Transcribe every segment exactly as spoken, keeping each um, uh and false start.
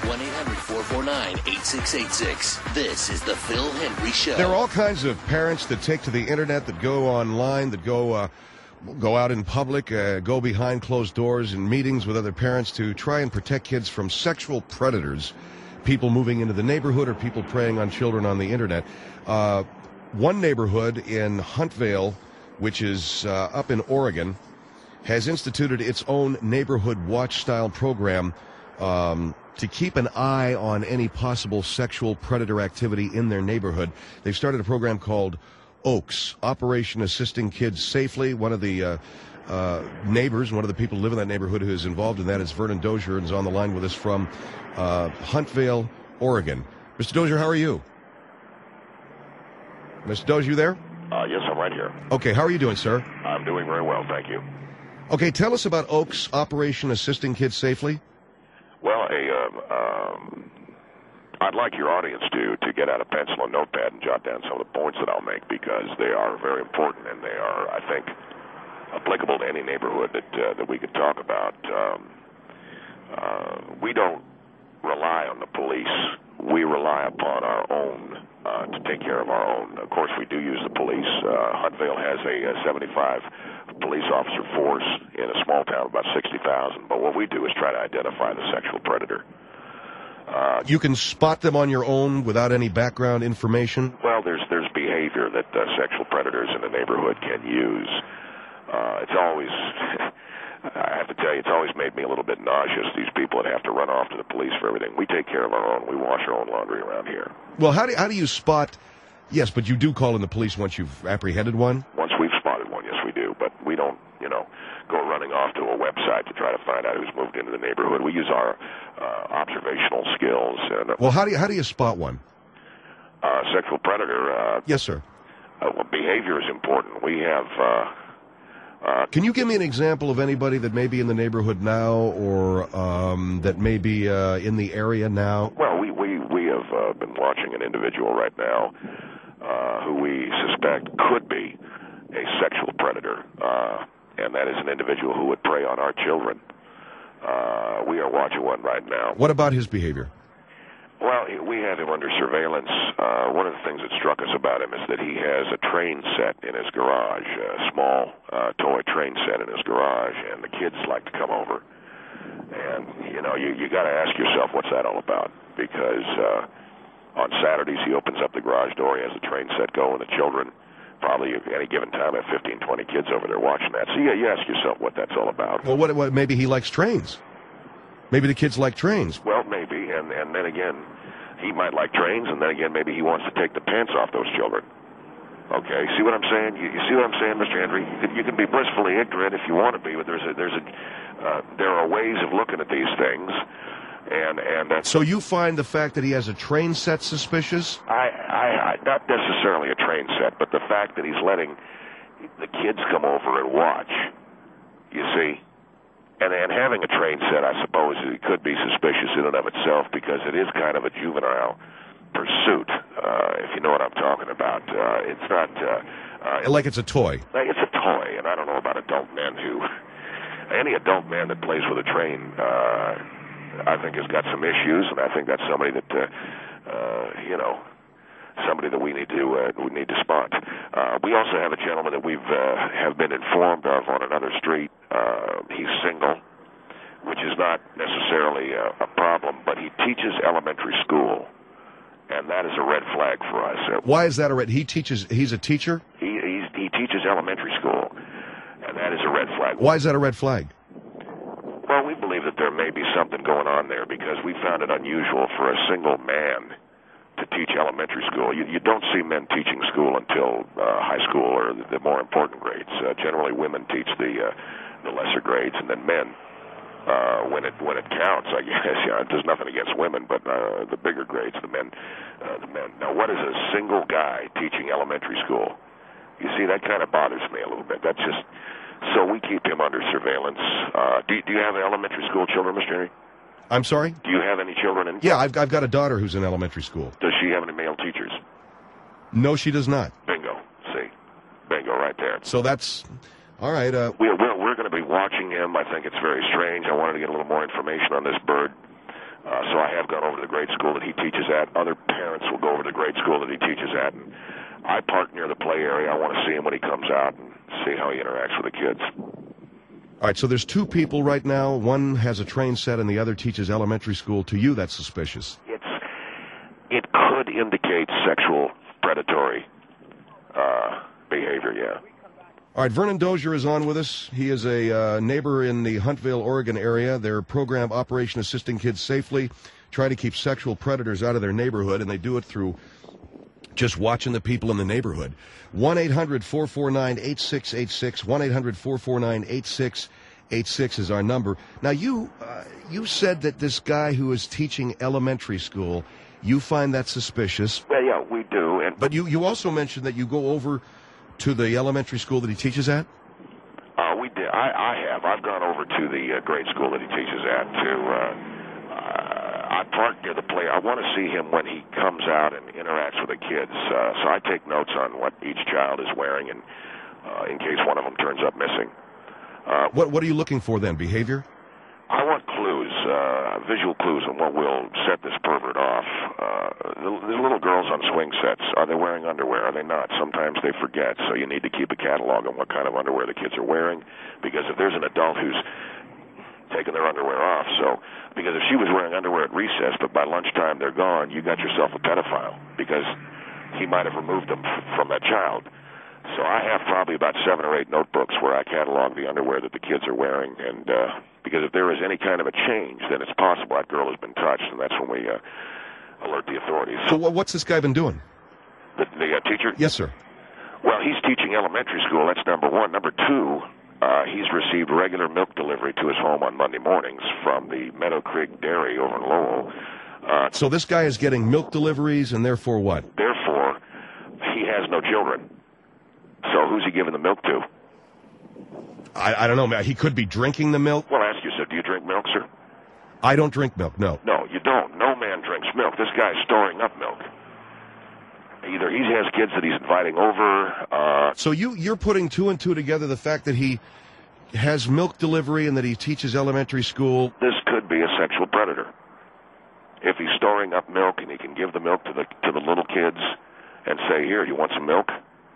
one eight hundred four four nine eight six eight six. This is the Phil Hendry Show. There are all kinds of parents that take to the internet, that go online, that go uh, go out in public, uh, go behind closed doors in meetings with other parents to try and protect kids from sexual predators, people moving into the neighborhood or people preying on children on the internet. Uh, one neighborhood in Huntvale, which is uh, up in Oregon, has instituted its own neighborhood watch-style program um, to keep an eye on any possible sexual predator activity in their neighborhood. They've started a program called Oaks, Operation Assisting Kids Safely. One of the uh, uh, neighbors, one of the people who live in that neighborhood who is involved in that is Vernon Dozier, and is on the line with us from uh, Huntvale, Oregon. Mister Dozier, how are you? Mister Dozier, you there? Uh, yes, I'm right here. Okay, how are you doing, sir? I'm doing very well, thank you. Okay, tell us about Oaks, Operation Assisting Kids Safely. Well, a, um, um, I'd like your audience to, to get out a pencil and notepad and jot down some of the points that I'll make, because they are very important, and they are, I think, applicable to any neighborhood that uh, that we could talk about. Um, uh, we don't rely on the police. We rely upon our own uh, to take care of our own. Of course, we do use the police. Uh, Huntvale has a, a seventy-five police officer force in a small town of about sixty thousand, but what we do is try to identify the sexual predator. Uh, you can spot them on your own without any background information? Well, there's there's behavior that uh, sexual predators in the neighborhood can use. Uh, it's always, I have to tell you, it's always made me a little bit nauseous, these people that have to run off to the police for everything. We take care of our own. We wash our own laundry around here. Well, how do, how do you spot, yes, but you do call in the police once you've apprehended one? Once we've spotted one, yes, we do, but we don't, you know, go running off to a website to try to find out who's moved into the neighborhood. We use our uh, observational skills. And, uh, well, how do you, how do you spot one? Uh, sexual predator. Uh, yes, sir. Uh, well, behavior is important. We have... Uh, Uh, Can you give me an example of anybody that may be in the neighborhood now, or um, that may be uh, in the area now? Well, we we we have uh, been watching an individual right now uh, who we suspect could be a sexual predator, uh, and that is an individual who would prey on our children. Uh, we are watching one right now. What about his behavior? Well, we have him under surveillance. Uh, one of the things that struck us about him is that he has a train set in his garage, a small uh, toy train set in his garage, and the kids like to come over. And, you know, you, you got to ask yourself, what's that all about? Because uh, on Saturdays he opens up the garage door, he has the train set going, the children probably at any given time have fifteen, twenty kids over there watching that. So, yeah, you ask yourself what that's all about. Well, what, what maybe he likes trains. Maybe the kids like trains. Well, maybe, and, and then again, he might like trains, and then again, maybe he wants to take the pants off those children. Okay, see what I'm saying? You, you see what I'm saying, Mister Hendry? You can, you can be blissfully ignorant if you want to be, but there's a, there's a, uh, there are ways of looking at these things, and and that's... So you find the fact that he has a train set suspicious? I, I, I not necessarily a train set, but the fact that he's letting the kids come over and watch. You see. And, and having a train set, I suppose, it could be suspicious in and of itself, because it is kind of a juvenile pursuit, uh, if you know what I'm talking about. Uh, it's not... Uh, uh, like it's a toy. It's a toy, and I don't know about adult men who... Any adult man that plays with a train, uh, I think has got some issues, and I think that's somebody that, uh, uh, you know... somebody that we need to uh, we need to spot. Uh, we also have a gentleman that we've uh, have been informed of on another street. Uh, he's single, which is not necessarily a, a problem, but he teaches elementary school, and that is a red flag for us. Uh, Why is that a red? He teaches. He's a teacher. He he's, he teaches elementary school, and that is a red flag. Why is that a red flag? Well, we believe that there may be something going on there, because we found it unusual for a single man to teach elementary school. You, you don't see men teaching school until uh, high school or the more important grades. Uh, generally, women teach the uh, the lesser grades, and then men, uh, when it when it counts, I guess. You know, there's nothing against women, but uh, the bigger grades, the men, uh, the men. Now, what is a single guy teaching elementary school? You see, that kind of bothers me a little bit. That's just so we keep him under surveillance. Uh, do do you have elementary school children, Mister Henry? I'm sorry? Do you have any children in... Yeah, I've, I've got a daughter who's in elementary school. Does she have any male teachers? No, she does not. Bingo. See? Bingo right there. So that's... All right. Uh, we're we're, we're going to be watching him. I think it's very strange. I wanted to get a little more information on this bird. Uh, so I have gone over to the grade school that he teaches at. Other parents will go over to the grade school that he teaches at. And I park near the play area. I want to see him when he comes out and see how he interacts with the kids. All right, so there's two people right now. One has a train set and the other teaches elementary school. To you, that's suspicious. It's It could indicate sexual predatory uh, behavior, yeah. All right, Vernon Dozier is on with us. He is a uh, neighbor in the Huntsville, Oregon area. Their program, Operation Assisting Kids Safely, try to keep sexual predators out of their neighborhood, and they do it through just watching the people in the neighborhood. one eight hundred four four nine eight six eight six, one eight hundred four four nine eight six eight six is our number. Now, you uh, you said that this guy who is teaching elementary school, you find that suspicious. Well, yeah, we do. And But you, you also mentioned that you go over to the elementary school that he teaches at? Uh, we did. I, I have. I've gone over to the uh, grade school that he teaches at to. Uh, uh, I park near the play. I want to see him when he comes out and interacts with the kids. Uh, so I take notes on what each child is wearing, and uh, in case one of them turns up missing. Uh, What What are you looking for then? Behavior? I want clues, uh, visual clues on what will set this pervert off. Uh, the, the little girls on swing sets, are they wearing underwear? Are they not? Sometimes they forget, so you need to keep a catalog on what kind of underwear the kids are wearing, because if there's an adult who's taking their underwear off, so, because if she was wearing underwear at recess, but by lunchtime they're gone, you got yourself a pedophile, because he might have removed them f- from that child. So I have probably about seven or eight notebooks where I catalog the underwear that the kids are wearing, and uh, because if there is any kind of a change, then it's possible that girl has been touched, and that's when we uh, alert the authorities. So wha- what's this guy been doing? The, the uh, teacher? Yes, sir. Well, he's teaching elementary school. That's number one. Number two, uh, he's received regular milk delivery to his home on Monday mornings from the Meadow Creek Dairy over in Lowell. Uh, So this guy is getting milk deliveries, and therefore what? therefore, he has no children. So who's he giving the milk to? I, I don't know. man. He could be drinking the milk. Well, I ask you, sir, do you drink milk, sir? I don't drink milk, no. No, you don't. No man drinks milk. This guy's storing up milk. Either he has kids that he's inviting over. Uh, So you, you're putting two and two together, the fact that he has milk delivery and that he teaches elementary school. this could be a sexual predator. If he's storing up milk and he can give the milk to the to the little kids and say, "Here, you want some milk?"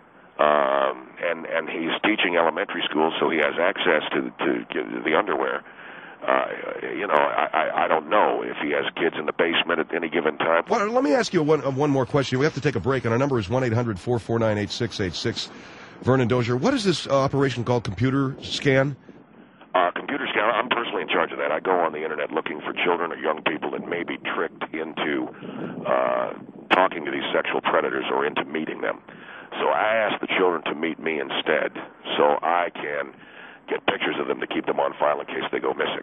Um, and and he's teaching elementary school, so he has access to to get the underwear. Uh, you know, I, I I don't know if he has kids in the basement at any given time. Well, let me ask you one, uh, one more question. We have to take a break, and our number is one eight hundred four four nine eight six eight six. Vernon Dozier, what is this uh, operation called, computer scan? Uh, computer scan, I'm personally in charge of that. I go on the internet looking for children or young people that may be tricked into uh, talking to these sexual predators or into meeting them. So I ask the children to meet me instead so I can get pictures of them to keep them on file in case they go missing.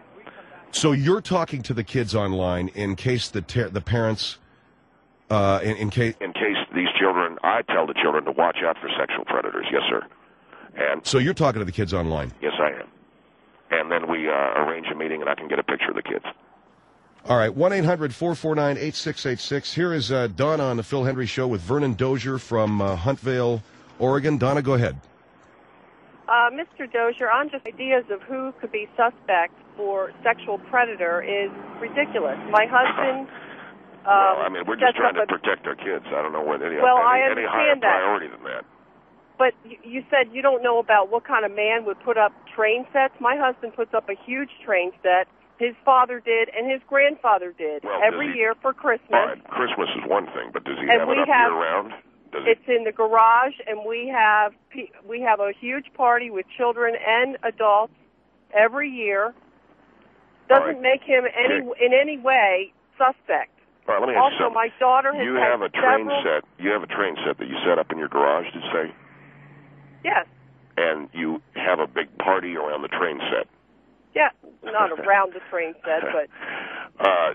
So you're talking to the kids online in case the ter- the parents, uh, in, in case... In case these children, I tell the children to watch out for sexual predators. Yes, sir. And So you're talking to the kids online? yes, I am. And then we uh, arrange a meeting and I can get a picture of the kids. All right, one eight hundred four four nine eight six eight six. Here is uh, Donna on the Phil Hendry Show with Vernon Dozier from uh, Huntsville, Oregon. Donna, go ahead. Uh, Mister Dozier, on just ideas of who could be suspect for sexual predator is ridiculous. My husband... Um, well, I mean, we're just sets trying to up a- protect our kids. I don't know what any, Well, any, I any higher understand that. priority than that. But you, you said you don't know about what kind of man would put up train sets. My husband puts up a huge train set. His father did, and his grandfather did. Well, Every does he- year for Christmas. All right, Christmas is one thing, but does he And have we it up have- year-round? Does he? It's in the garage, and we have pe- we have a huge party with children and adults every year. Doesn't All right. make him any Okay. in any way suspect. All right, let me ask you Also, something. my daughter has You had have a train several. set. You have a train set that you set up in your garage, did you say? Yes, And you have a big party around the train set. yeah, not around the train set, but Uh,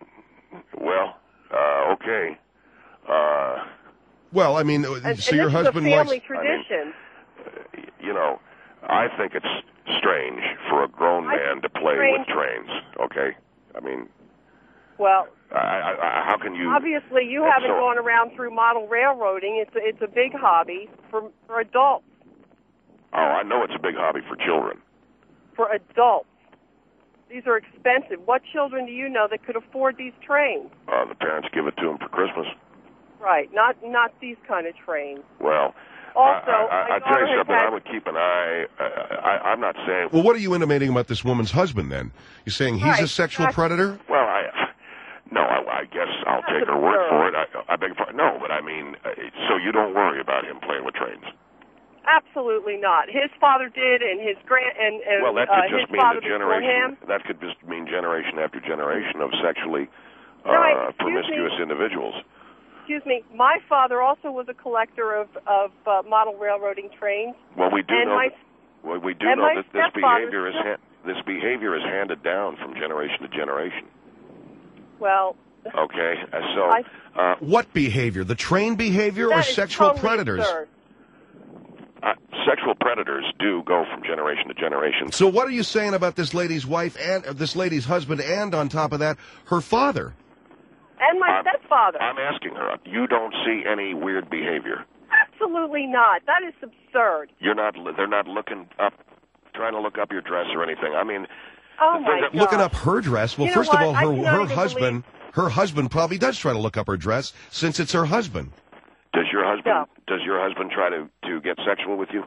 well, uh, okay. Uh, Well, I mean, and, so and your this husband is a family likes... tradition. you know, I think it's strange for a grown I- man to play strange. with trains. Okay, I mean, Well, I, I, I, how can you? obviously, you and haven't so- gone around through model railroading. It's a, it's a big hobby for for adults. Oh, I know it's a big hobby for children. For adults. These are expensive. What children do you know that could afford these trains? Uh, the parents give it to them for Christmas. Right, not not these kind of trains. Well, Also, I, I, my I tell you daughter has something. had- I would keep an eye. Uh, I, I'm not saying. Well, what are you intimating about this woman's husband, then? You're saying he's Right, a sexual exactly. predator? Well, I. No, I, I guess I'll That's take her word absurd. for it. I, I beg your pardon. No, but I mean, uh, so you don't worry about him playing with trains. Absolutely not. His father did, and his grand and, and Well, that uh, could just his mean father the before generation. him. That could just mean generation after generation of sexually uh, Right, excuse promiscuous me. individuals. Excuse me. My father also was a collector of of uh, model railroading trains. Well, we do And know. my- that, well, we do and know my that this stepfather behavior is still- ha- this behavior is handed down from generation to generation. Well, Okay, uh, so I- uh, What behavior? The train behavior or that is sexual totally predators? absurd. uh, sexual predators do go from generation to generation. So what are you saying about this lady's wife and uh, this lady's husband and, on top of that, her father? And my I'm- stepfather. I'm asking her. You don't see any weird behavior. Absolutely not. That is absurd. You're not. They're not looking up, trying to look up your dress or anything. I mean, Oh The thing my that- God. Looking up her dress. Well, You know first of what? all, I her cannot her even husband her husband probably does try to look up her dress since it's her husband. does your husband No. does your husband try to to get sexual with you?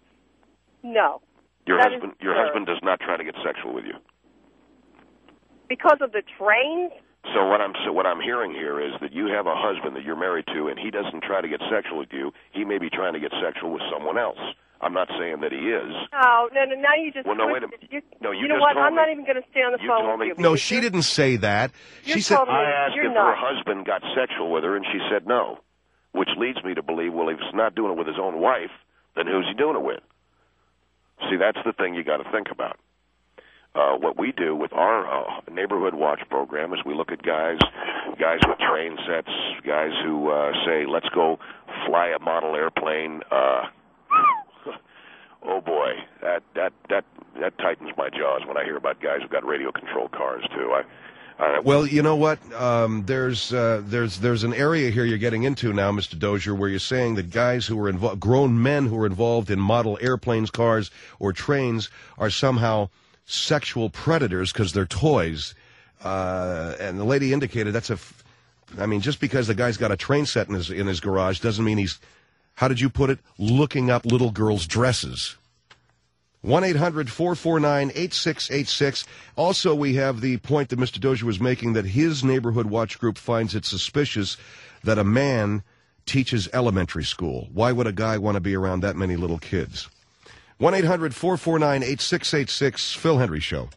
No. Your That husband is your absurd. husband does not try to get sexual with you. Because of the trains? So what I'm so what I'm hearing here is that you have a husband that you're married to, and he doesn't try to get sexual with you. He may be trying to get sexual with someone else. I'm not saying that he is. No, no, no. Now you just Well, no, wait a twisted. minute. You, No, you you know just what? told I'm me- not even going to stay on the you phone told with me- you. No, because she you're- didn't say that. You're She said totally- I asked you're if not. her husband got sexual with her, and she said no, which leads me to believe, well, if he's not doing it with his own wife, then who's he doing it with? See, that's the thing you got to think about. Uh, what we do with our uh, neighborhood watch program is we look at guys, guys with train sets, guys who uh, say, "Let's go fly a model airplane." Uh, oh boy, that that that that tightens my jaws when I hear about guys who've got radio controlled cars too. I, I Well, you know what? Um, there's uh, there's there's an area here you're getting into now, Mister Dozier, where you're saying that guys who are involved, grown men who are involved in model airplanes, cars, or trains, are somehow sexual predators because they're toys. Uh, and the lady indicated that's a. F- I mean, just because the guy's got a train set in his in his garage doesn't mean he's. How did you put it? Looking up little girls' dresses. one eight hundred four four nine eight six eight six. Also, we have the point that Mister Dozier was making that his neighborhood watch group finds it suspicious that a man teaches elementary school. Why would a guy want to be around that many little kids? one eight hundred four four nine eight six eight six, Phil Hendry Show.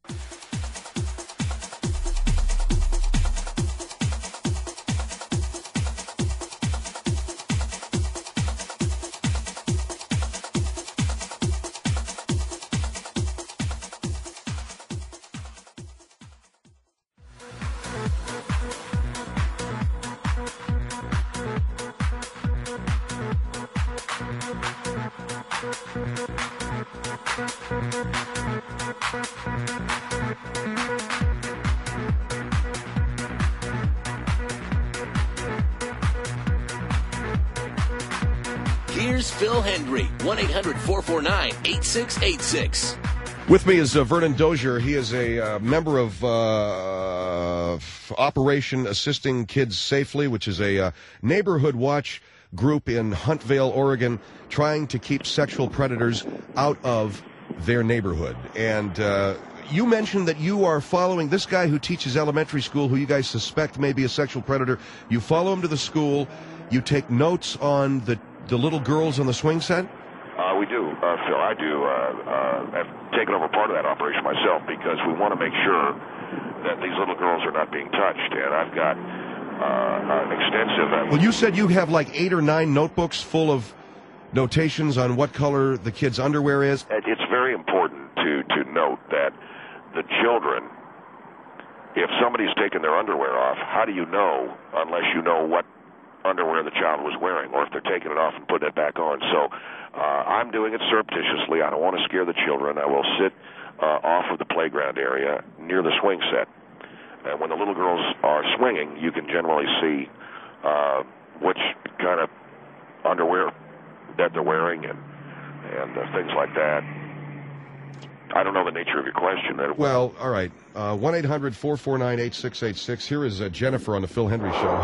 Here's Phil Hendry, one eight hundred four four nine eight six eight six. With me is uh, Vernon Dozier. He is a uh, member of uh, Operation Assisting Kids Safely, which is a uh, neighborhood watch group in Huntvale, Oregon, trying to keep sexual predators out of their neighborhood. And uh, you mentioned that you are following this guy who teaches elementary school, who you guys suspect may be a sexual predator. You follow him to the school. You take notes on the, the little girls on the swing set? Uh, we do, uh, Phil. I do. Uh, uh, I've taken over part of that operation myself because we want to make sure that these little girls are not being touched. And I've got uh, an extensive. Uh, Well, you said you have like eight or nine notebooks full of notations on what color the kid's underwear is. It's very important to, to note that the children, if somebody's taken their underwear off, how do you know unless you know what underwear the child was wearing, or if they're taking it off and putting it back on? So uh, I'm doing it surreptitiously. I don't want to scare the children. I will sit uh, off of the playground area near the swing set. And when the little girls are swinging, you can generally see uh, which kind of underwear that they're wearing and, and uh, things like that. I don't know the nature of your question. Well, all right. Uh, one eight hundred four four nine eight six eight six. Here is uh, Jennifer on the Phil Hendry Show.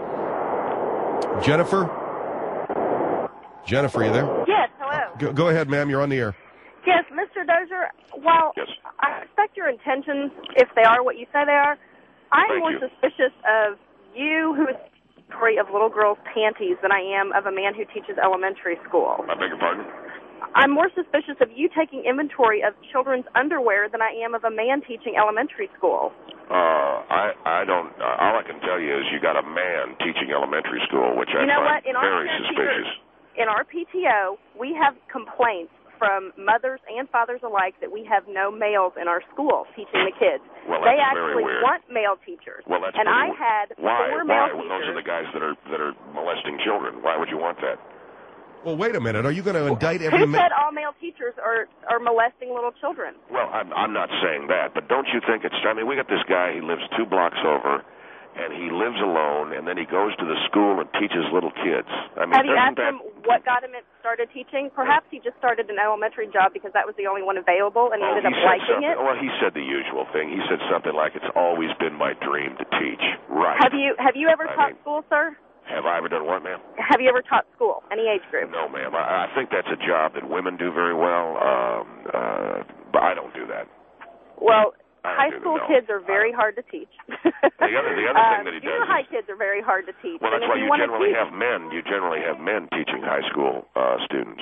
Hello? Jennifer? Jennifer, are you there? Yes, hello. Go, go ahead, ma'am. You're on the air. Yes, Mister Dozier, while Yes. I respect your intentions, if they are what you say they are, I'm Thank more you. suspicious of you who is free of little girls' panties than I am of a man who teaches elementary school. I beg your pardon? I'm more suspicious of you taking inventory of children's underwear than I am of a man teaching elementary school. Uh, I I don't. Uh, all I can tell you is you got a man teaching elementary school, which I You know find what? In our very parent suspicious. teachers- In our P T O, we have complaints from mothers and fathers alike that we have no males in our school teaching the kids. Well, they that's very actually weird. want male teachers. Well, that's and I pretty- had Why? four Why? male Well, teachers. those are the guys that are that are molesting children. Why would you want that? Well, wait a minute. Are you going to indict every Who man? said all male teachers are, are molesting little children? Well, I'm I'm not saying that, but don't you think it's? I mean, we got this guy. He lives two blocks over, and he lives alone, and then he goes to the school and teaches little kids. I mean, Have you doesn't asked that? him what got him started teaching? Perhaps he just started an elementary job because that was the only one available, and he Oh, ended he up said liking something. it. Well, he said the usual thing. He said something like, "It's always been my dream to teach." Right. Have you have you ever I taught mean- school, sir? Have I ever done what, ma'am? Have you ever taught school? Any age group? No, ma'am. I, I think that's a job that women do very well, um, uh, but I don't do that. Well, I don't high do school that, no. kids are very I- high to teach. The other- the other thing um, that he junior does high is- kids are very hard to teach. Well, and that's if why you you want to generally teach, have men. You generally have men teaching high school uh, students.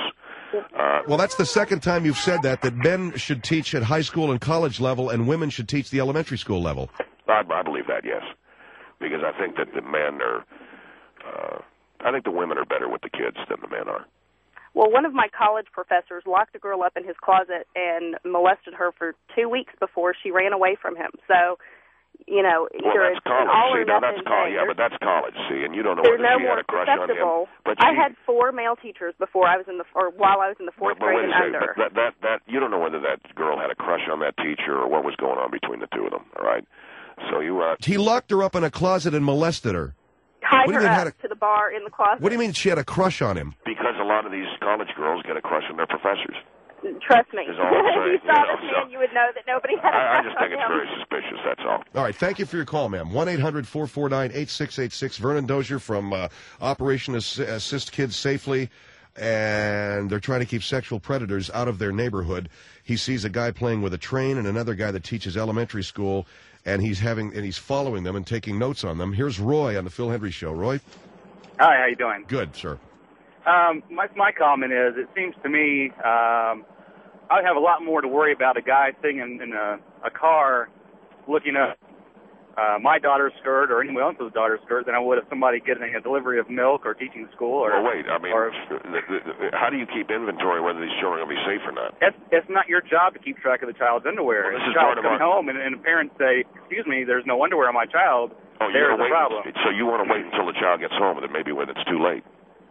Uh, Well, that's the second time you've said that, that men should teach at high school and college level and women should teach the elementary school level. I, I believe that, yes, because I think that the men are. Uh, I think the women are better with the kids than the men are. well, one of my college professors locked a girl up in his closet and molested her for two weeks before she ran away from him. So, you know, Well, either that's it's an college. all See, or now nothing that's college. thing. Yeah, but that's college. See, and you don't know They're whether no she more had a crush on him. susceptible. But I she, had four male teachers before I was in the or while I was in the fourth but, but grade wait a and second. under. But that, that that you don't know whether that girl had a crush on that teacher or what was going on between the two of them. All right. So you. Uh, He locked her up in a closet and molested her. Tied What do her you mean up had a- to the bar in the closet. What do you mean she had a crush on him? because a lot of these college girls get a crush on their professors. Trust me. Is all I'm if you saying, saw you know, this so- man, you would know that nobody had a I, I crush just think on it's him. very suspicious. That's all. All right, thank you for your call, ma'am. one eight hundred four four nine eight six eight six. Vernon Dozier from uh, Operation Ass- Assist Kids Safely, and they're trying to keep sexual predators out of their neighborhood. He sees a guy playing with a train and another guy that teaches elementary school, and he's having and he's following them and taking notes on them. Here's Roy on the Phil Hendry Show. Roy? Hi, how you doing? Good, sir. Um, my my comment is, it seems to me um, I would have a lot more to worry about a guy sitting in, in a, a car looking up uh, my daughter's skirt or anyone else's daughter's skirt than I would if somebody getting a delivery of milk or teaching school. Or Well, wait. I mean, or, the, the, the, how do you keep inventory whether these children are going to be safe or not? it's, it's not your job to keep track of the child's underwear. Well, this if is the child's part of coming our- home and, and the parents say, "Excuse me, there's no underwear on my child." Oh, you There's wanna the wait, problem. So you want to wait until the child gets home, and then maybe when it's too late.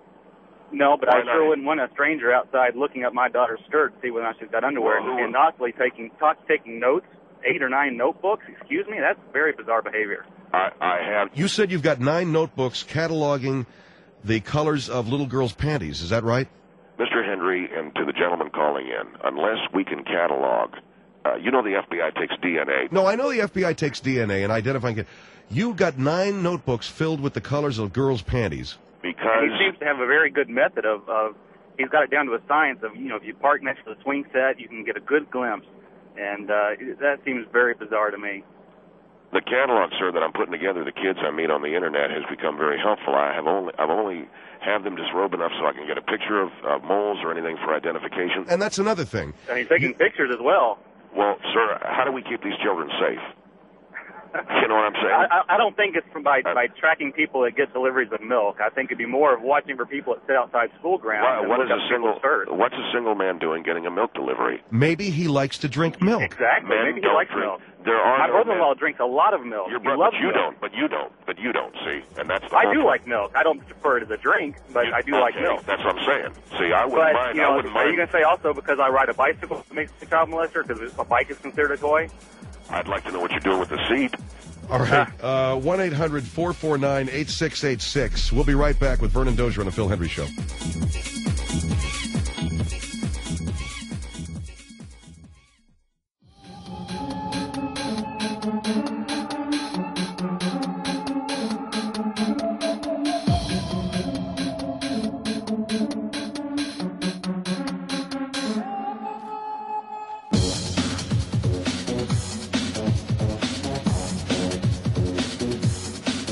No, but Why I sure not? wouldn't want a stranger outside looking up my daughter's skirt to see whether or not she's got underwear Well, who and would- possibly taking talk, taking notes, eight or nine notebooks. Excuse me, that's very bizarre behavior. I, I have. You said you've got nine notebooks cataloging the colors of little girls' panties. Is that right? Mister Henry, and to the gentleman calling in, unless we can catalog, uh, you know the F B I takes D N A. No, I know the F B I takes D N A and identifying it. You've got nine notebooks filled with the colors of girls' panties. Because He seems to have a very good method of, of he's got it down to a science of, you know, if you park next to the swing set, you can get a good glimpse. And uh, that seems very bizarre to me. the catalog, sir, that I'm putting together, the kids I meet on the internet, has become very helpful. I have only, I've only have them disrobe enough so I can get a picture of uh, moles or anything for identification. And that's another thing. And he's taking pictures as well. Well, sir, how do we keep these children safe? You know what I'm saying? I, I don't think it's from by, by tracking people that get deliveries of milk. I think it'd be more of watching for people that sit outside school grounds. Why, and what look is up a single? people's skirts. What's a single man doing getting a milk delivery? Maybe he likes to drink milk. Exactly. Men Maybe he don't likes drink. milk. There are My no brother-in-law men. drinks a lot of milk. Your he brother, loves but you milk. don't. But you don't. But you don't. See, and that's the I whole do point. like milk. I don't prefer it as a drink, but You- I do like okay, milk. That's what I'm saying. See, I wouldn't But, mind. you know, I wouldn't are you mind. going to say also because I ride a bicycle it makes me a child molester because a bike is considered a toy? I'd like to know what you're doing with the seat. All right. Uh, one eight hundred four four nine eight six eight six. We'll be right back with Vernon Dozier on the Phil Hendry Show.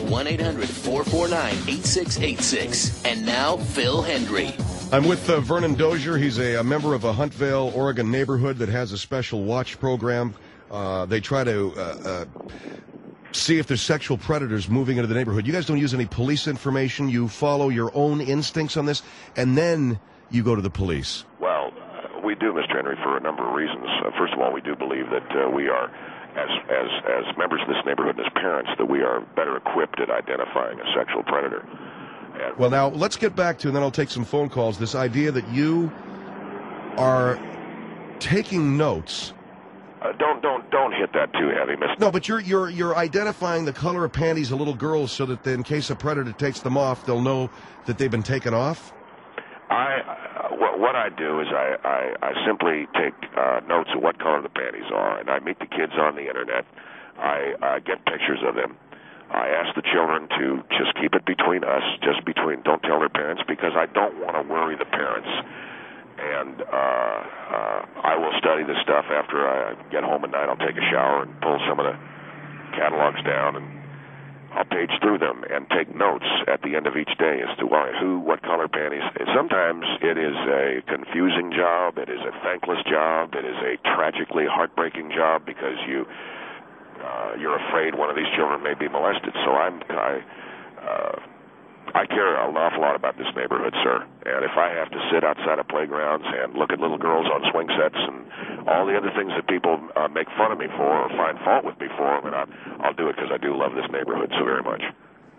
one eight hundred four four nine eight six eight six. And now, Phil Hendry. I'm with uh, Vernon Dozier. He's a, a member of a Huntvale, Oregon neighborhood that has a special watch program. Uh, they try to uh, uh, see if there's sexual predators moving into the neighborhood. You guys don't use any police information. You follow your own instincts on this, and then you go to the police. Well, uh, we do, Mister Henry, for a number of reasons. Uh, first of all, we do believe that uh, we are, as, as, as members of this neighborhood and as parents, that we are better equipped at identifying a sexual predator. And Well, now, let's get back to, and then I'll take some phone calls, this idea that you are taking notes. Uh, don't don't don't hit that too heavy, Mister No, but you're you're you're identifying the color of panties of little girls so that in case a predator takes them off, they'll know that they've been taken off. I uh, what, what I do is I I, I simply take uh, notes of what color the panties are, and I meet the kids on the internet. I uh, get pictures of them. I ask the children to just keep it between us, just between. Don't tell their parents because I don't want to worry the parents. And uh, uh, I will study this stuff after I get home at night. I'll take a shower and pull some of the catalogs down, and I'll page through them and take notes at the end of each day as to why, who, what color panties. Sometimes it is a confusing job. It is a thankless job. It is a tragically heartbreaking job because you uh, you're afraid one of these children may be molested. So I'm I. Uh, I care an awful lot about this neighborhood, sir. And if I have to sit outside of playgrounds and look at little girls on swing sets and all the other things that people uh, make fun of me for or find fault with me for, then I'll, I'll do it because I do love this neighborhood so very much.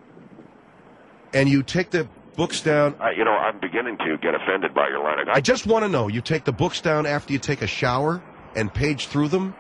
And you take the books down. I, you know, I'm beginning to get offended by your line of... I just want to know, you take the books down after you take a shower and page through them?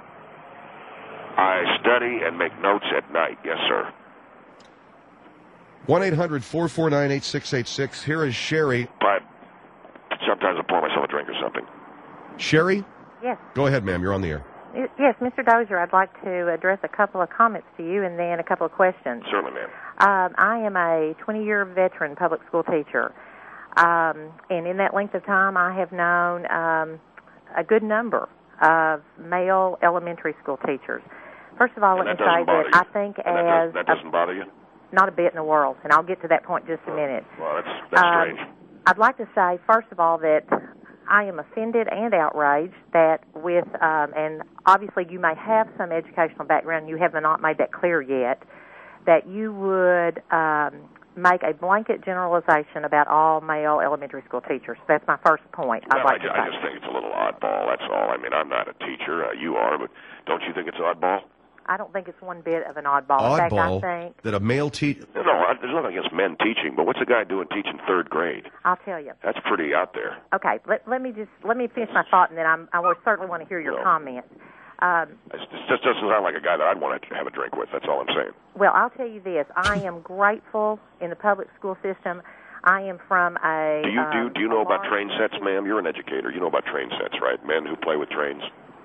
I study and make notes at night, yes, sir. one eight hundred four four nine eight six eight six. Here is Sherry. But sometimes I pour myself a drink or something. Sherry? Yes. Go ahead, ma'am. You're on the air. Yes, Mister Dozier, I'd like to address a couple of comments to you and then a couple of questions. Certainly, ma'am. Um, I am a twenty-year veteran public school teacher, um, and in that length of time, I have known um, a good number of male elementary school teachers. First of all, And let that me say doesn't bother that you? I think And that, as... does, that doesn't bother you? Not a bit in the world, and I'll get to that point in just a minute. Well, that's, that's Um, strange. I'd like to say, first of all, that I am offended and outraged that with, um, and obviously you may have some educational background, you have not made that clear yet, that you would um, make a blanket generalization about all male elementary school teachers. That's my first point. Well, I'd like I, to I say. just think it's a little oddball, that's all. I mean, I'm not a teacher. Uh, you are, but don't you think it's oddball? I don't think it's one bit of an oddball. In fact, Oddball I think, that a male teacher... No, no, I- there's nothing against men teaching, but what's a guy doing teaching third grade? I'll tell you. That's pretty out there. Okay, let, let me just, let me finish my thought, and then I'm, I will certainly want to hear your No. comments. Um, It just doesn't sound like a guy that I'd want to have a drink with. That's all I'm saying. Well, I'll tell you this. I am grateful in the public school system. I am from a... Do you do um, do you know a about large train sets, ma'am? You're an educator. You know about train sets, right? Men who play with trains.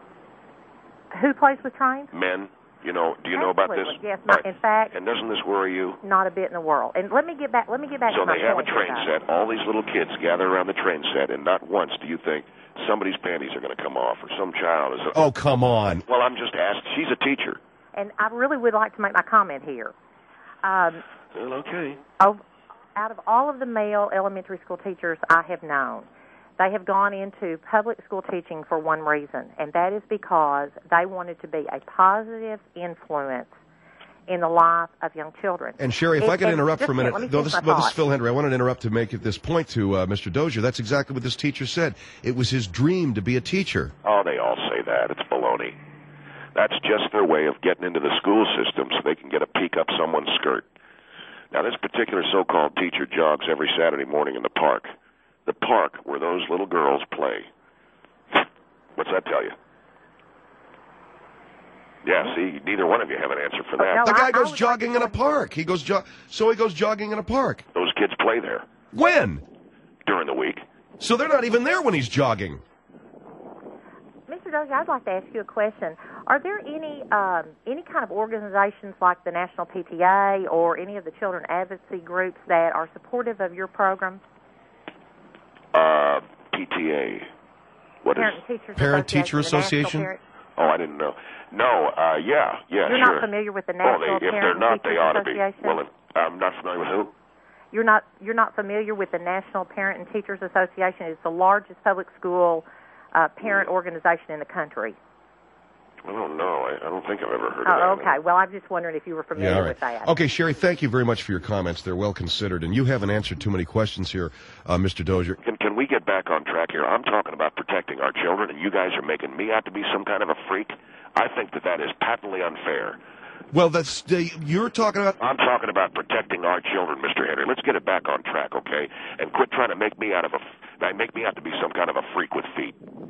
Who plays with trains? Men. You know? Do you know about this? Absolutely, yes. My, Right. in fact, And doesn't this worry you? not a bit in the world. And let me get back. Let me get back So to my they have a point train here, set. All these little kids gather around the train set, and not once do you think somebody's panties are going to come off or some child is. A, Oh, come on. Well, I'm just asking. She's a teacher. And I really would like to make my comment here. Um, Well, okay. of, out of all of the male elementary school teachers I have known, they have gone into public school teaching for one reason, and that is because they wanted to be a positive influence in the life of young children. And Sherry, if And- I could and interrupt just for a minute. Let me No, finish this, my well, this is thought. Phil Hendry. I wanted to interrupt to make this point to uh, Mister Dozier. That's exactly what this teacher said. It was his dream to be a teacher. Oh, they all say that. It's baloney. That's just their way of getting into the school system so they can get a peek up someone's skirt. Now, this particular so-called teacher jogs every Saturday morning in the park. The park where those little girls play. What's that tell you? Yeah, see, neither one of you have an answer for that. No, The I- guy I goes would jogging like in to a park. He goes jo- so he goes jogging in a park. Those kids play there When? during the week. So they're not even there when he's jogging. Mister Dozier, I'd like to ask you a question. Are there any um, any kind of organizations like the National P T A or any of the children advocacy groups that are supportive of your program? Uh, P T A. What is? Parent and Teachers Parent Teacher the National Association? Parent- Oh, I didn't know. No, uh, yeah, yeah, You're sure. not familiar with the Well, National they, if Parent they're and not, they Teachers ought to be. Association? Well, I'm not familiar with who. You're not you're not familiar with the National Parent and Teachers Association? It's the largest public school uh, parent organization in the country. I don't know. I, I don't think I've ever heard Oh, of that. okay. Well, I'm just wondering if you were familiar Yeah, all right. with that. Okay, Sherry, thank you very much for your comments. They're well considered, and you haven't answered too many questions here, uh, Mister Dozier. Can, can we get back on track here? I'm talking about protecting our children, and you guys are making me out to be some kind of a freak. I think that that is patently unfair. Well, that's uh, you're talking about. I'm talking about protecting our children, Mister Henry. Let's get it back on track, okay? And quit trying to make me out of a make me out to be some kind of a freak with feet.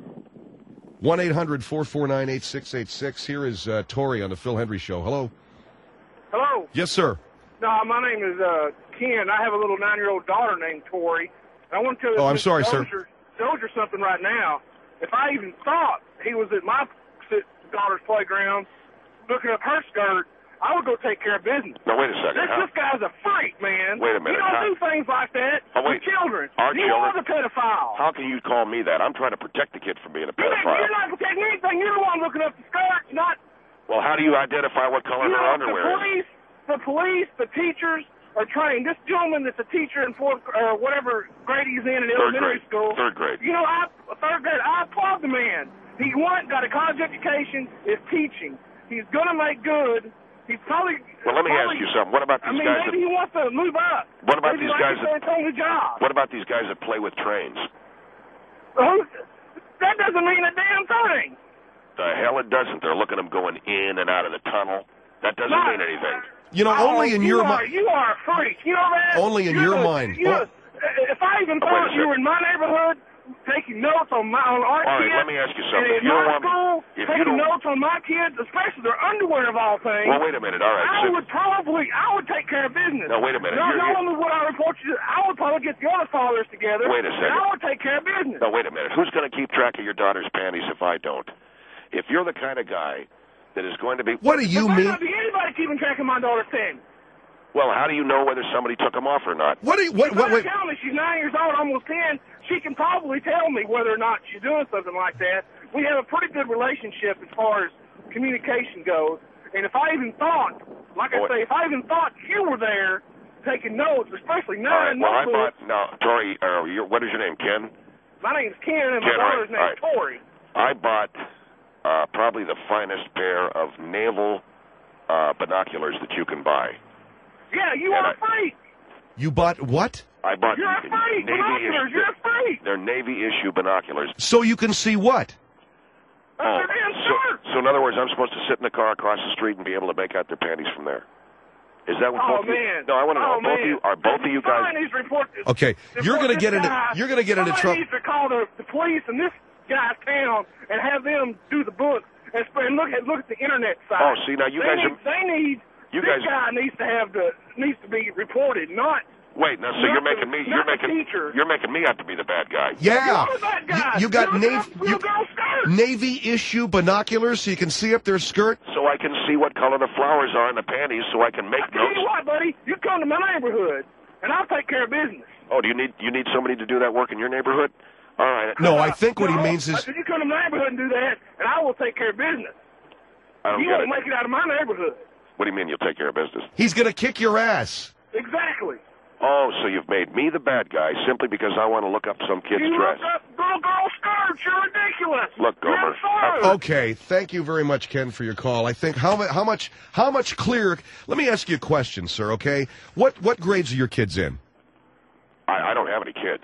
one eight hundred four four nine eight six eight six. Here is uh, Tori on the Phil Hendry Show. Hello. Hello. Yes, sir. No, my name is uh, Ken. I have a little nine-year-old daughter named Tori. I want to tell Oh, I'm Mister sorry, sir. Dozier, Dozier something right now. If I even thought he was at my daughter's playground looking up her skirt, I would go take care of business. Now, wait a second. This, How, this guy's a freak, man. Wait a minute. You don't How- do things like that Oh, wait. with children. Our you children? are the pedophile. how can you call me that? I'm trying to protect the kid from being a You're not, pedophile. you're not protecting anything. You're the one looking up the skirts, not Well, how do you identify what color you her know, underwear the is? police. The police, the teachers are trained. This gentleman that's a teacher in fourth or whatever grade he's in in Third elementary grade. school. Third grade. You know, I third grade. I applaud the man. He won, got a college education, is teaching. He's gonna make good. He's probably. Well, let me probably, ask you something. What about I these mean, guys maybe that, he wants to move up. What about maybe these like guys he's that- on the job. What about these guys that play with trains? Who- That doesn't mean a damn thing. The hell it doesn't. They're looking at them going in and out of the tunnel. That doesn't Not- mean anything. You know, Oh, only in you your are, mind. You are a freak. You know that? Only in You're your a- mind. You know, Oh. if I even Oh, wait a thought you were in my neighborhood taking notes on my on our All right, kids, let me ask you something. and If in you don't my want me- school, if you taking don't- notes on my kids, especially their underwear of all things, Well, wait a minute. All right. I so- would probably, I would take care of business. No, wait a minute. Not, You're- not you're- only would I report you, I would probably get the other fathers together. Wait a And second. I would take care of business. No, wait a minute. Who's going to keep track of your daughter's panties if I don't? If you're the kind of guy that is going to be... What do you There might mean? not be anybody keeping track of my daughter's thing. Well, how do you know whether somebody took them off or not? What do you? What? What? What, Wait. tell me she's nine years old, almost ten. She can probably tell me whether or not she's doing something like that. We have a pretty good relationship as far as communication goes. And if I even thought, like I Oh, say, if I even thought you were there taking notes, especially All right. nine Well, I notebooks. bought... No, Tori, uh, your, what is your name, Ken? My name's Ken, and my Ken, all daughter's right, name's all Tori. I bought uh, probably the finest pair of naval uh, binoculars that you can buy. Yeah, you And are I- a freak. You bought what? I bought You're a freak. Navy Binoculars, issue. you're a freak. They're Navy issue binoculars. So you can see what? That's Oh, your damn so, shirt. so in other words, I'm supposed to sit in the car across the street and be able to make out their panties from there. Is that what Oh, both of you? man. No, I want to know. Oh, Are both man. of you are both of you guys? Somebody needs to report this. Okay, you're report gonna this get into guy. you're gonna get into Somebody trouble. needs to call the, the police in this guy's town and have them do the books and, sp- and look at look at the internet site. Oh, see, now you they guys need, are- They need. you this guys- guy needs to have the needs to be reported, not. Wait, now so Not you're the- making me not you're the making teacher. you're making me out to be the bad guy. Yeah, You're the bad guy. you, you got You're Navy the little girl skirt. Navy issue binoculars so you can see up their skirt. So I can see what color the flowers are in the panties, so I can make I tell notes. you what, buddy, you come to my neighborhood and I'll take care of business. Oh, do you need you need somebody to do that work in your neighborhood? All right. No, I think what he No, means I is said, you come to my neighborhood and do that, and I will take care of business. I don't You get won't it. make it out of my neighborhood. What do you mean you'll take care of business? he's gonna kick your ass. Exactly. Oh, so you've made me the bad guy simply because I want to look up some kid's You dress. look up little girl skirts. You're ridiculous. Look, You're Gomer, absurd. Okay, thank you very much, Ken, for your call. I think how mu- how much how much clearer. Let me ask you a question, sir. Okay, what what grades are your kids in? I, I don't have any kids.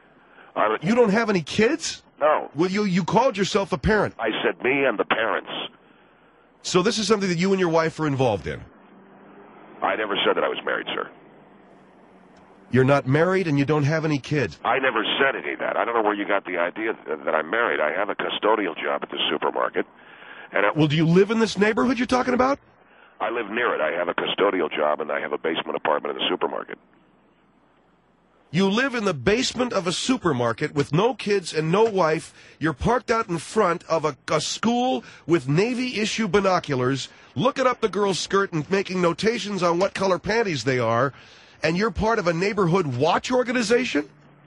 I don't, You don't have any kids? No. Well, you you called yourself a parent, I said me and the parents. so this is something that you and your wife are involved in. I never said that I was married, sir. You're not married and you don't have any kids. I never said any of that. I don't know where you got the idea that, that I'm married. I have a custodial job at the supermarket, and it, Well, do you live in this neighborhood you're talking about? I live near it. I have a custodial job, and I have a basement apartment in the supermarket. You live in the basement of a supermarket with no kids and no wife. You're parked out in front of a, a school with Navy issue binoculars, looking up the girl's skirt and making notations on what color panties they are, and you're part of a neighborhood watch organization?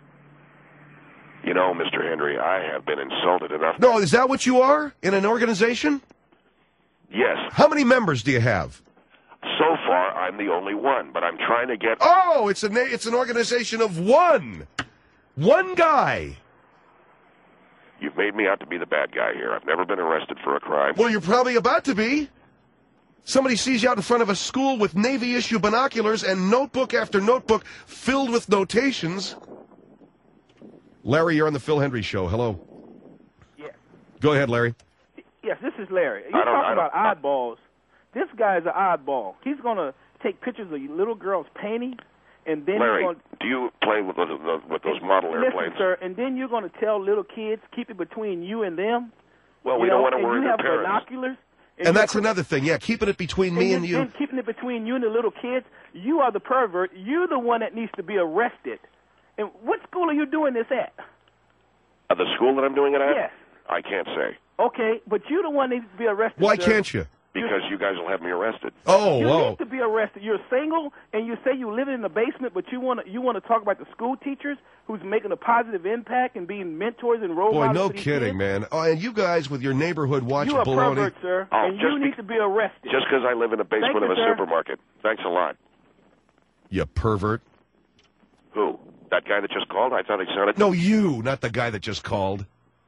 You know, Mister Henry, I have been insulted enough. No, is that what you are in an organization? Yes, How many members do you have? So far, I'm the only one, but I'm trying to get... Oh, it's, a na- it's an organization of one. One guy. You've made me out to be the bad guy here. I've never been arrested for a crime. Well, you're probably about to be. Somebody sees you out in front of a school with Navy-issue binoculars and notebook after notebook filled with notations. Larry, you're on the Phil Hendry Show. Hello. Yes. Go ahead, Larry. Yes, this is Larry. I You're don't- talking I about don't- oddballs. This guy is an oddball. He's going to take pictures of little girls painting, and then Larry, he's going do you play with those, with those model Listen, airplanes? sir, and then you're going to tell little kids, keep it between you and them. Well, we you don't know, want to and worry you their have parents. binoculars. And you're that's cr- another thing. Yeah, keeping it between me and then- you. then keeping it between you and the little kids. You are the pervert. You're the one that needs to be arrested. And what school are you doing this at? At the school that I'm doing it at? Yes. I can't say. Okay, but you're the one that needs to be arrested. Why sir. can't you? Because you guys will have me arrested. Oh, You whoa. need to be arrested. You're single, and you say you live in the basement, but you want to you want to talk about the school teachers who's making a positive impact and being mentors and role Boy, models. no for these kidding, kids. man. Oh, and you guys with your neighborhood watch You're a baloney. pervert, sir, Oh, and just you be- need to be arrested. Just because I live in the basement Thank of you, a sir. supermarket. Thanks a lot. You pervert. Who? That guy that just called? I thought he sounded... No, you, not the guy that just called.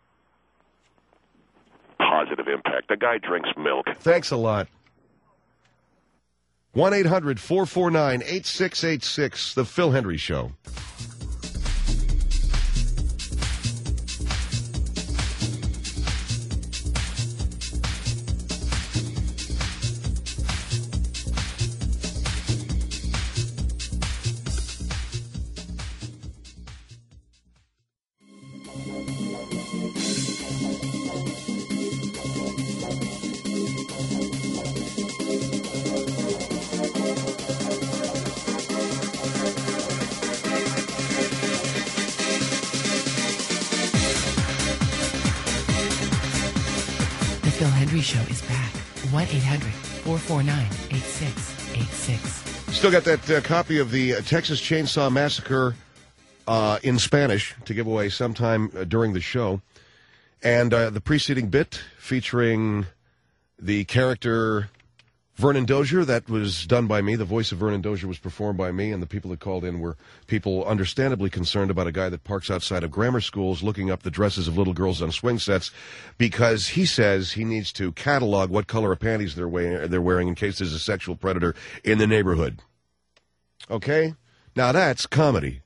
Positive impact. The guy drinks milk. Thanks a lot. one eight hundred four four nine eight six eight six, The Phil Hendry Show. The Phil Hendry Show is back. one eight hundred four four nine eight six eight six. Still got that uh, copy of the uh, Texas Chainsaw Massacre uh, in Spanish to give away sometime uh, during the show. And uh, the preceding bit featuring the character Vernon Dozier, that was done by me. The voice of Vernon Dozier was performed by me, and the people that called in were people understandably concerned about a guy that parks outside of grammar schools looking up the dresses of little girls on swing sets because he says he needs to catalog what color of panties they're wearing, they're wearing in case there's a sexual predator in the neighborhood. Okay? Now that's comedy.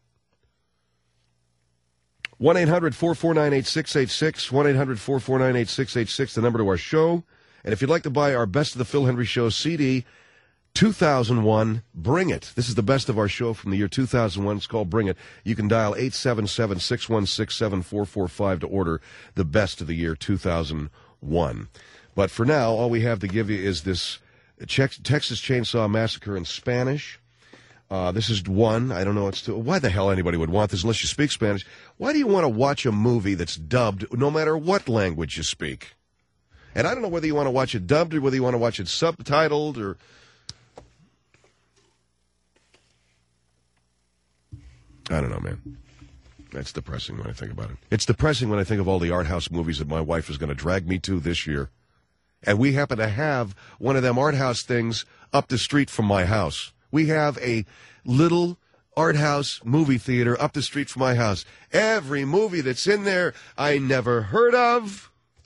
one eight hundred four four nine eight six eight six, one eight hundred four four nine eight six eight six, the number to our show. And if you'd like to buy our Best of the Phil Hendry Show C D, two thousand one, Bring It. This is the best of our show from the year two thousand one. It's called Bring It. You can dial eight seven seven, six one six, seven four four five to order the best of the year two thousand one. But for now, all we have to give you is this Texas Chainsaw Massacre in Spanish. Uh, this is one. I don't know. It's two. Why the hell anybody would want this unless you speak Spanish? Why do you want to watch a movie that's dubbed no matter what language you speak? And I don't know whether you want to watch it dubbed or whether you want to watch it subtitled or... I don't know, man. That's depressing when I think about it. It's depressing when I think of all the art house movies that my wife is going to drag me to this year. And we happen to have one of them art house things up the street from my house. We have a little art house movie theater up the street from my house. Every movie that's in there I never heard of.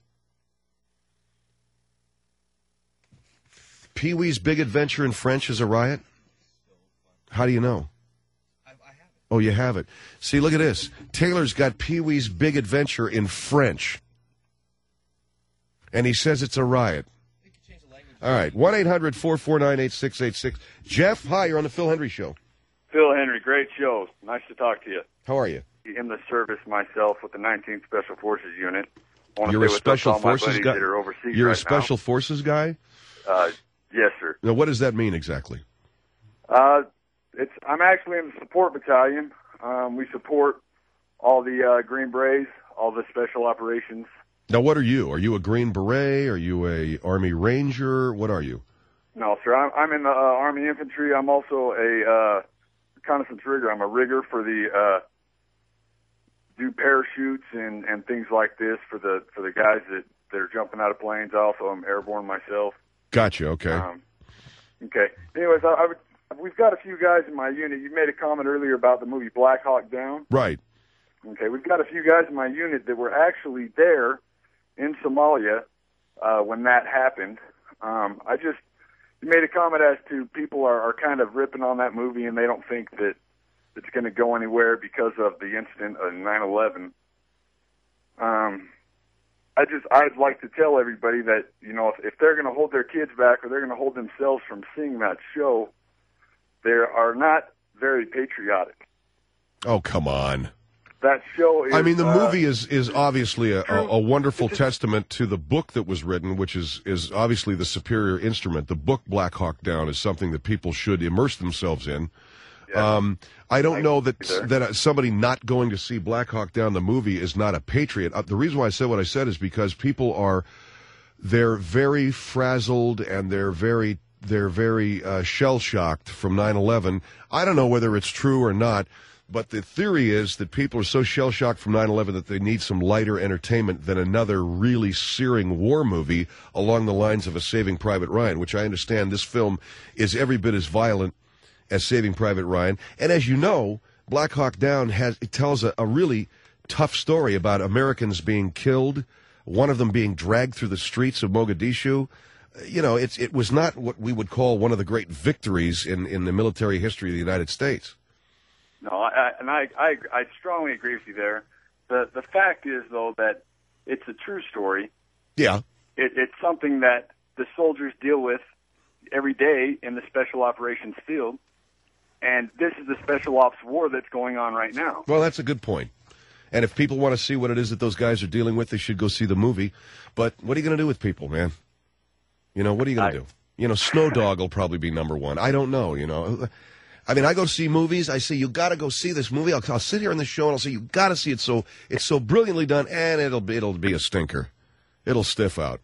Pee-wee's Big Adventure in French is a riot? How do you know? Oh, you have it. See, look at this. Taylor's got Pee-wee's Big Adventure in French. And he says it's a riot. All right, one eight hundred four four nine eight six eight six. Jeff, hi, you're on the Phil Hendry Show. Phil Hendry, great show. Nice to talk to you. How are you? In the service myself with the nineteenth Special Forces Unit. I want to You're a stay with Special all my Forces buddies guy? that are overseas You're right a Special Forces guy? now. Uh, yes, sir. Now, what does that mean exactly? Uh, it's I'm actually in the support battalion. Um, we support all the uh, Green Berets, all the special operations. Now, what are you? Are you a Green Beret? Are you a Army Ranger? What are you? No, sir. I'm, I'm in the uh, Army Infantry. I'm also a uh, reconnaissance rigger. I'm a rigger for the uh, do parachutes and, and things like this for the for the guys that, that are jumping out of planes. I also am airborne myself. Gotcha. Okay. Um, Okay. Anyways, I, I would, we've got a few guys in my unit. You made a comment earlier about the movie Black Hawk Down. Right. Okay, we've got a few guys in my unit that were actually there in Somalia uh, when that happened. Um, I just, you made a comment as to people are, are kind of ripping on that movie and they don't think that it's going to go anywhere because of the incident of nine eleven. Um, I just, I'd like to tell everybody that, you know, if, if they're going to hold their kids back or they're going to hold themselves from seeing that show, they are not very patriotic. Oh, come on. That show is... I mean, the uh, movie is, is obviously a, a, a wonderful testament to the book that was written, which is, is obviously the superior instrument. The book Black Hawk Down is something that people should immerse themselves in. Yeah. Um, I don't I know that that somebody not going to see Black Hawk Down, the movie, is not a patriot. Uh, the reason why I said what I said is because people are, they're very frazzled and they're very, they're very uh, shell-shocked from nine eleven. I don't know whether it's true or not, but the theory is that people are so shell-shocked from nine eleven that they need some lighter entertainment than another really searing war movie along the lines of a Saving Private Ryan, which I understand this film is every bit as violent as Saving Private Ryan. And as you know, Black Hawk Down has it tells a, a really tough story about Americans being killed, one of them being dragged through the streets of Mogadishu. You know, it's it was not what we would call one of the great victories in, in the military history of the United States. No, I, and I, I I strongly agree with you there. The the fact is, though, that it's a true story. Yeah. It, it's something that the soldiers deal with every day in the special operations field. And this is the special ops war that's going on right now. Well, that's a good point. And if people want to see what it is that those guys are dealing with, they should go see the movie. But what are you going to do with people, man? You know, what are you going to do? You know, Snow Dog will probably be number one. I don't know, you know. I mean, I go see movies. I say, you got to go see this movie. I'll, I'll sit here on the show and I'll say, you got to see it. So it's so brilliantly done, and it'll be, it'll be a stinker. It'll stiff out.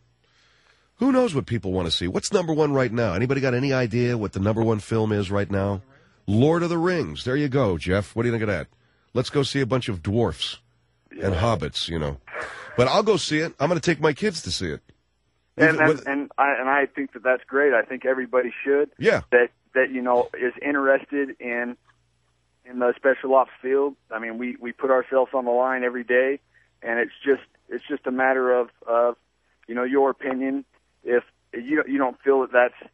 Who knows what people want to see? What's number one right now? Anybody got any idea what the number one film is right now? Lord of the Rings. There you go, Jeff. What do you think of that? Let's go see a bunch of dwarfs and yeah. hobbits, you know. But I'll go see it. I'm going to take my kids to see it. And Even, and, with, and I and I think that that's great. I think everybody should. Yeah. That that you know is interested in in the special ops field. I mean, we we put ourselves on the line every day, and it's just it's just a matter of of you know your opinion. If you you don't feel that that's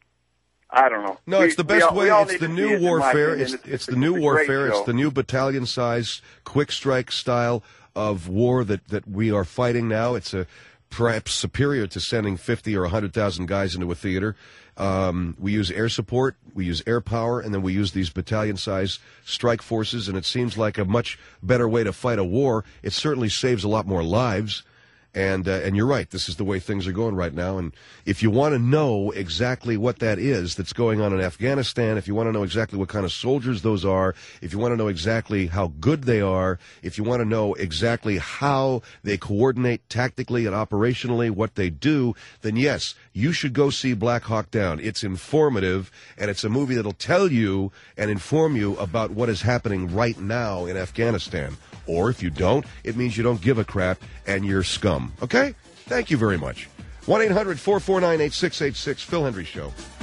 I don't know. No, we, it's the best all, way. It's the new it, warfare. It's, it's, it's, it's the new it's warfare. It's show. the new battalion-size, quick strike style of war that, that we are fighting now. It's a, perhaps superior to sending fifty or one hundred thousand guys into a theater. Um, we use air support, we use air power, and then we use these battalion-size strike forces, and it seems like a much better way to fight a war. It certainly saves a lot more lives. And uh, and you're right, this is the way things are going right now. And if you want to know exactly what that is that's going on in Afghanistan, if you want to know exactly what kind of soldiers those are, if you want to know exactly how good they are, if you want to know exactly how they coordinate tactically and operationally, what they do, then yes, you should go see Black Hawk Down. It's informative, and it's a movie that'll tell you and inform you about what is happening right now in Afghanistan. Or if you don't, it means you don't give a crap and you're scum. Okay? Thank you very much. one eight hundred four four nine eight six eight six, Phil Hendry Show.